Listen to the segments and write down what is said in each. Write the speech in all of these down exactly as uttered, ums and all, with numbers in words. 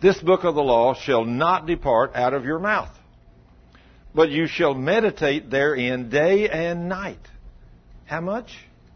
this book of the law shall not depart out of your mouth, but you shall meditate therein day and night. How much?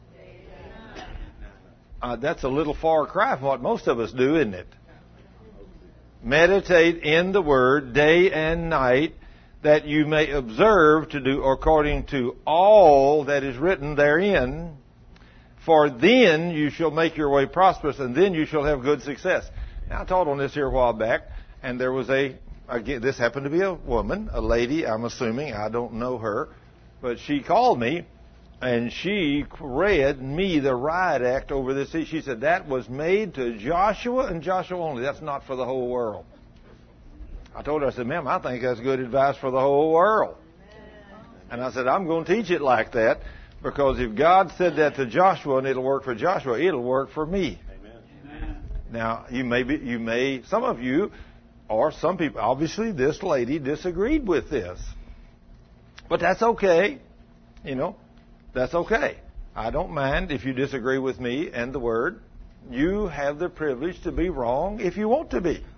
Uh, that's a little far cry from what most of us do, isn't it? Meditate in the Word day and night, that you may observe to do according to all that is written therein. For then you shall make your way prosperous, and then you shall have good success. Now, I taught on this here a while back, and there was a, again, this happened to be a woman, a lady, I'm assuming. I don't know her. But she called me, and she read me the riot act over this. She said, that was made to Joshua and Joshua only. That's not for the whole world. I told her, I said, ma'am, I think that's good advice for the whole world. And I said, I'm going to teach it like that, because if God said that to Joshua and it'll work for Joshua, it'll work for me. Amen. Now, you may be, you may, some of you, or some people, obviously this lady disagreed with this. But that's okay. You know, that's okay. I don't mind if you disagree with me and the Word. You have the privilege to be wrong if you want to be.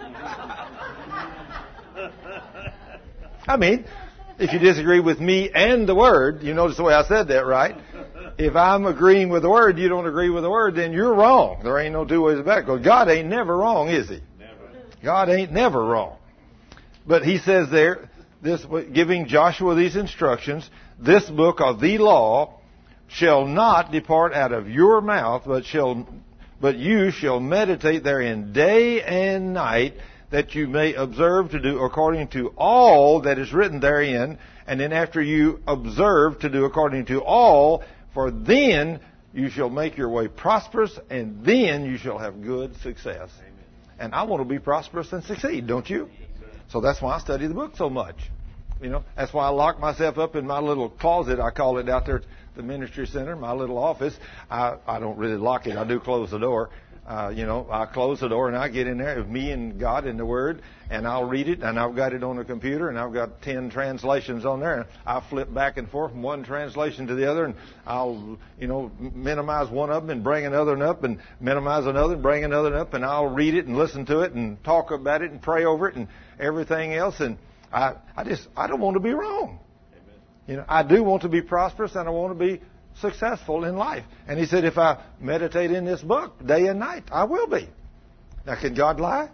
I mean, if you disagree with me and the Word, you notice the way I said that, right? If I'm agreeing with the Word, you don't agree with the Word, then you're wrong. There ain't no two ways about it. Because God ain't never wrong, is He? Never. God ain't never wrong. But He says there, this giving Joshua these instructions, this book of the law shall not depart out of your mouth, but shall, but you shall meditate therein day and night, that you may observe to do according to all that is written therein. And then after you observe to do according to all, for then you shall make your way prosperous, and then you shall have good success. Amen. And I want to be prosperous and succeed, don't you? So that's why I study the book so much. You know, that's why I lock myself up in my little closet. I call it out there at the ministry center, my little office. I, I don't really lock it. I do close the door. Uh, you know, I close the door and I get in there with me and God and the Word, and I'll read it, and I've got it on the computer, and I've got ten translations on there, and I flip back and forth from one translation to the other, and I'll, you know, minimize one of them and bring another one up, and minimize another and bring another one up, and I'll read it and listen to it and talk about it and pray over it and everything else, and I, I just, I don't want to be wrong. Amen. You know, I do want to be prosperous, and I want to be successful in life. And He said, if I meditate in this book day and night, I will be. Now, can God lie?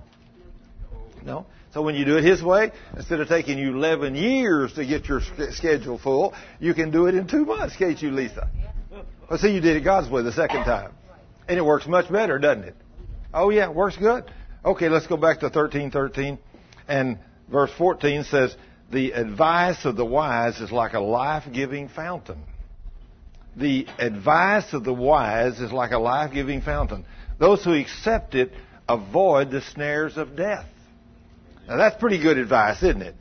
No. So when you do it His way, instead of taking you eleven years to get your schedule full, you can do it in two months, can't you, Lisa? Well, see, you did it God's way the second time. And it works much better, doesn't it? Oh, yeah, it works good. Okay, let's go back to thirteen thirteen. And verse fourteen says, the advice of the wise is like a life-giving fountain. The advice of the wise is like a life-giving fountain. Those who accept it avoid the snares of death. Now, that's pretty good advice, isn't it?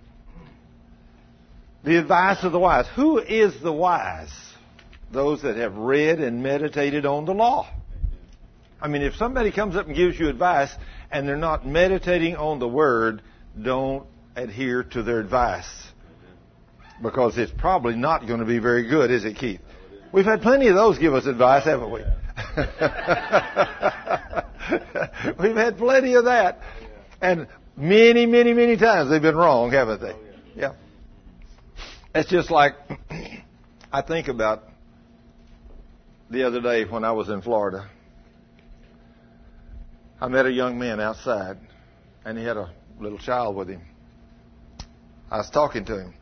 The advice of the wise. Who is the wise? Those that have read and meditated on the law. I mean, if somebody comes up and gives you advice and they're not meditating on the Word, don't adhere to their advice. Because it's probably not going to be very good, is it, Keith? We've had plenty of those give us advice, haven't we? We've had plenty of that. And many, many, many times they've been wrong, haven't they? Yeah. It's just like, I think about the other day when I was in Florida. I met a young man outside, and he had a little child with him. I was talking to him.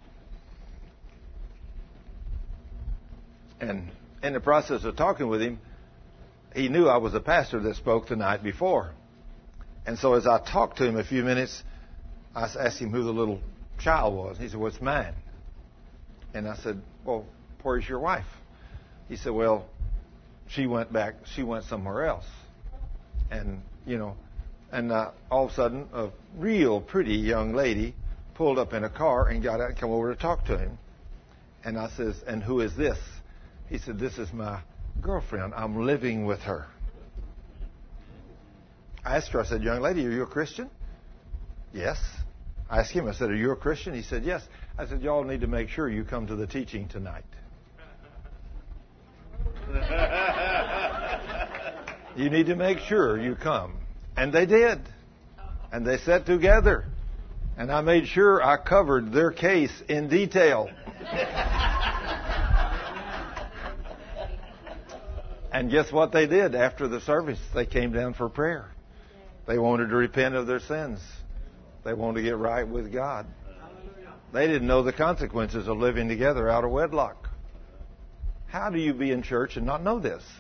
And in the process of talking with him, he knew I was the pastor that spoke the night before. And so as I talked to him a few minutes, I asked him who the little child was. He said, well, it's mine. And I said, well, where's your wife? He said, well, she went back, she went somewhere else. And, you know, and uh, all of a sudden, a real pretty young lady pulled up in a car and got out and come over to talk to him. And I says, and who is this? He said, this is my girlfriend. I'm living with her. I asked her, I said, young lady, are you a Christian? Yes. I asked him, I said, are you a Christian? He said, yes. I said, y'all need to make sure you come to the teaching tonight. You need to make sure you come. And they did. And they sat together. And I made sure I covered their case in detail. And guess what they did after the service? They came down for prayer. They wanted to repent of their sins. They wanted to get right with God. They didn't know the consequences of living together out of wedlock. How do you be in church and not know this?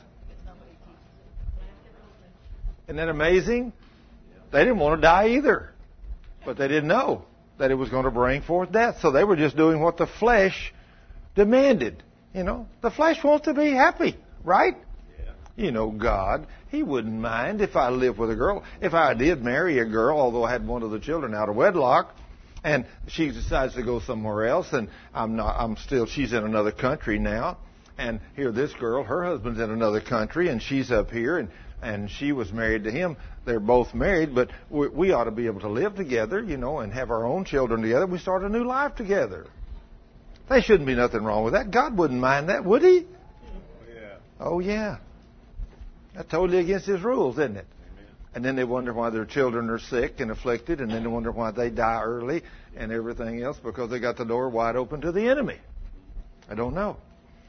Isn't that amazing? They didn't want to die either. But they didn't know that it was going to bring forth death. So they were just doing what the flesh demanded. You know, the flesh wants to be happy, right? Yeah. You know, God, He wouldn't mind if I lived with a girl. If I did marry a girl, although I had one of the children out of wedlock, and she decides to go somewhere else, and I'm not, I'm still, she's in another country now. And here this girl, her husband's in another country, and she's up here, and, and she was married to him. They're both married, but we, we ought to be able to live together, you know, and have our own children together. We start a new life together. There shouldn't be nothing wrong with that. God wouldn't mind that, would He? Oh, yeah. Oh, yeah. That's totally against His rules, isn't it? Amen. And then they wonder why their children are sick and afflicted, and then they wonder why they die early and everything else, because they got the door wide open to the enemy. I don't know.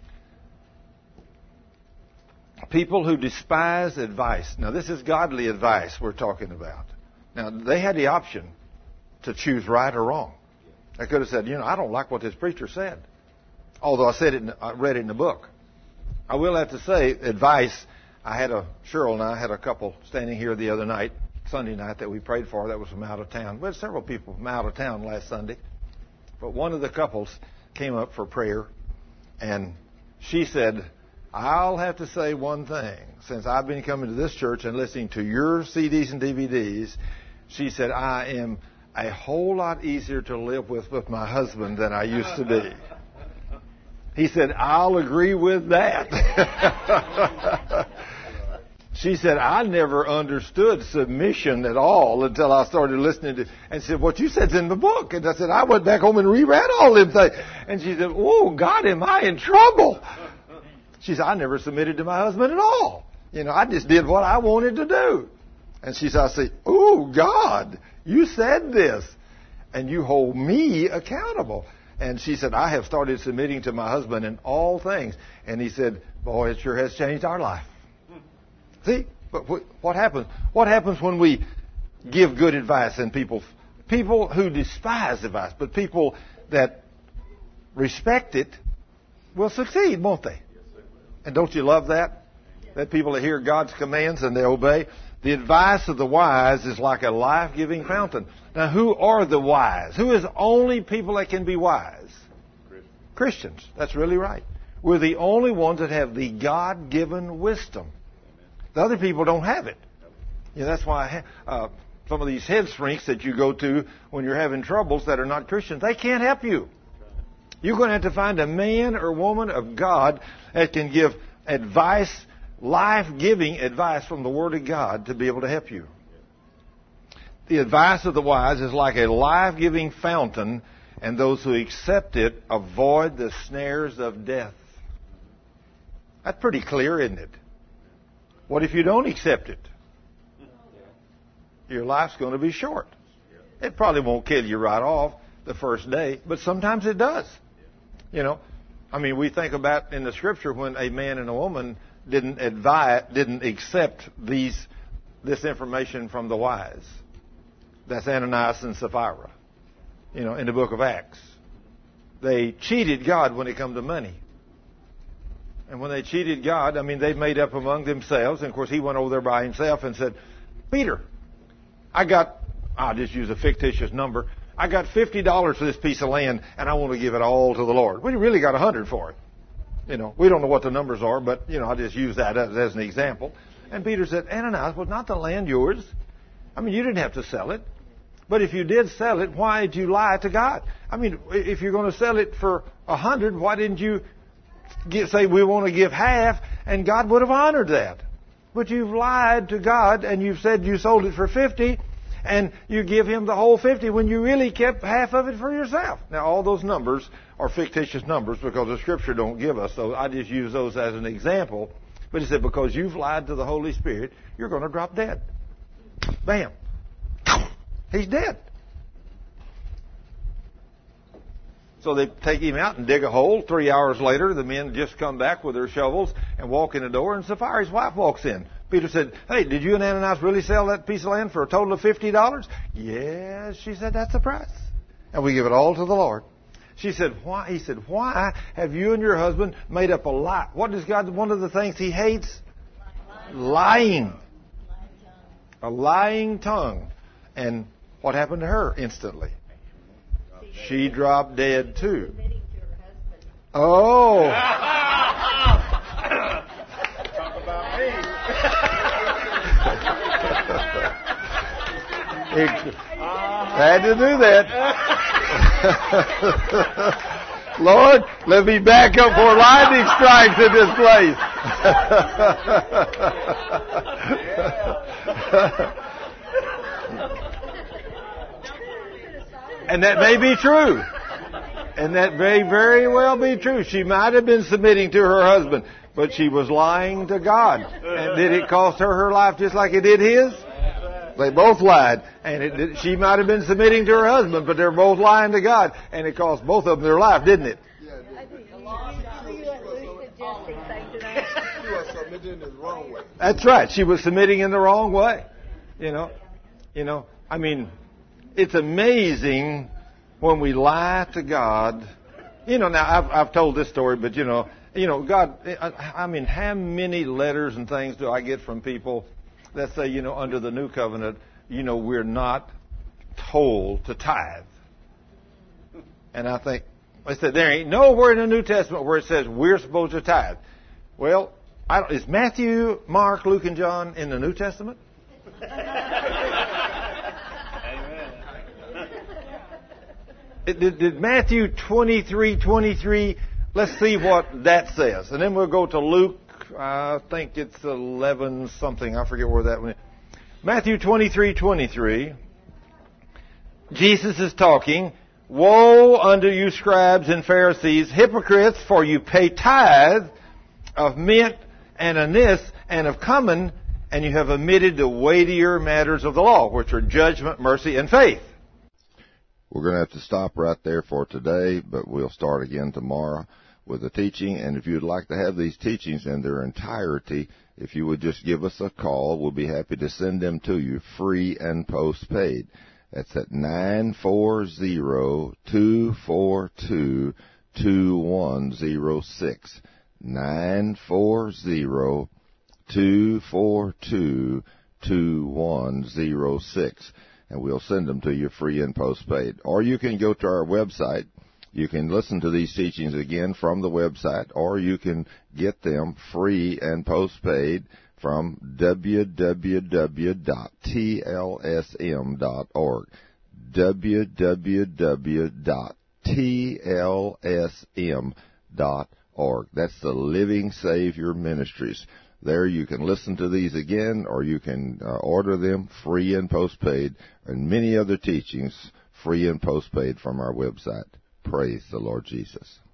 People who despise advice. Now, this is godly advice we're talking about. Now, they had the option to choose right or wrong. They could have said, you know, I don't like what this preacher said. Although I said it, in, I read it in the book. I will have to say, advice. I had a, Cheryl and I had a couple standing here the other night, Sunday night, that we prayed for that was from out of town. We had several people from out of town last Sunday. But one of the couples came up for prayer, and she said, I'll have to say one thing. Since I've been coming to this church and listening to your C Ds and D V Ds, she said, I am a whole lot easier to live with with my husband than I used to be. He said, I'll agree with that. She said, I never understood submission at all until I started listening to, and said, what you said's in the book. And I said, I went back home and reread all them things. And she said, oh, God, am I in trouble? She said, I never submitted to my husband at all. You know, I just did what I wanted to do. And she said, I say, oh, God, you said this, and you hold me accountable. And she said, I have started submitting to my husband in all things. And he said, boy, it sure has changed our life. See, but what happens? What happens when we give good advice and people, people who despise advice, but people that respect it will succeed, won't they? And don't you love that? That people that hear God's commands and they obey. The advice of the wise is like a life-giving fountain. Now, who are the wise? Who is the only people that can be wise? Christians. Christians. That's really right. We're the only ones that have the God-given wisdom. The other people don't have it. You know, that's why uh, some of these head shrinks that you go to when you're having troubles that are not Christians, they can't help you. You're going to have to find a man or woman of God that can give advice, life-giving advice from the Word of God to be able to help you. The advice of the wise is like a life-giving fountain, and those who accept it avoid the snares of death. That's pretty clear, isn't it? What if you don't accept it? Your life's going to be short. It probably won't kill you right off the first day, but sometimes it does. You know, I mean, we think about in the Scripture when a man and a woman didn't advise, didn't accept these, this information from the wise. That's Ananias and Sapphira. You know, in the book of Acts, they cheated God when it come to money. And when they cheated God, I mean, they made up among themselves. And of course, he went over there by himself and said, Peter, I got, I'll just use a fictitious number. I got fifty dollars for this piece of land, and I want to give it all to the Lord. We really got one hundred for it. You know, we don't know what the numbers are, but, you know, I'll just use that as, as an example. And Peter said, Ananias, was not the land yours? I mean, you didn't have to sell it. But if you did sell it, why did you lie to God? I mean, if you're going to sell it for a hundred, why didn't you get, say we want to give half, and God would have honored that? But you've lied to God, and you've said you sold it for fifty, and you give Him the whole fifty when you really kept half of it for yourself. Now, all those numbers are fictitious numbers because the Scripture don't give us those. I just use those as an example. But He said, because you've lied to the Holy Spirit, you're going to drop dead. Bam. He's dead. So they take him out and dig a hole. Three hours later, the men just come back with their shovels and walk in the door, and Sapphira's wife walks in. Peter said, hey, did you and Ananias really sell that piece of land for a total of fifty dollars? Yes, she said, that's the price. And we give it all to the Lord. She said, why? He said, why have you and your husband made up a lie? What is God, one of the things he hates? Lying. A lying tongue. And what happened to her instantly? She dropped dead too. Oh. Talk about me. Had to do that. Lord, let me back up for lightning strikes in this place. And that may be true. And that may very well be true. She might have been submitting to her husband, but she was lying to God. And did it cost her her life just like it did his? They both lied. And it did, she might have been submitting to her husband, but they're both lying to God. And it cost both of them their life, didn't it? That's right. She was submitting in the wrong way. You know, you know, I mean, it's amazing when we lie to God. You know, now I've, I've told this story, but you know, you know, God, I, I mean, how many letters and things do I get from people that say, you know, under the new covenant, you know, we're not told to tithe. And I think, I said, there ain't nowhere in the New Testament where it says we're supposed to tithe. Well, I don't, is Matthew, Mark, Luke, and John in the New Testament? Did, did Matthew twenty-three twenty-three, let's see what that says. And then we'll go to Luke, I think it's eleven something, I forget where that went. Matthew twenty-three twenty-three, Jesus is talking, woe unto you scribes and Pharisees, hypocrites, for you pay tithe of mint and anise and of cumin, and you have omitted the weightier matters of the law, which are judgment, mercy, and faith. We're going to have to stop right there for today, but we'll start again tomorrow with the teaching. And if you'd like to have these teachings in their entirety, if you would just give us a call, we'll be happy to send them to you free and postpaid. That's at nine four zero, two four two, two one zero six. nine four zero, two four two, two one zero six. And we'll send them to you free and postpaid. Or you can go to our website. You can listen to these teachings again from the website, or you can get them free and postpaid from w w w dot t l s m dot org. w w w dot t l s m dot org. That's the Living Savior Ministries. There you can listen to these again, or you can uh, order them free and postpaid, and many other teachings free and postpaid from our website. Praise the Lord Jesus.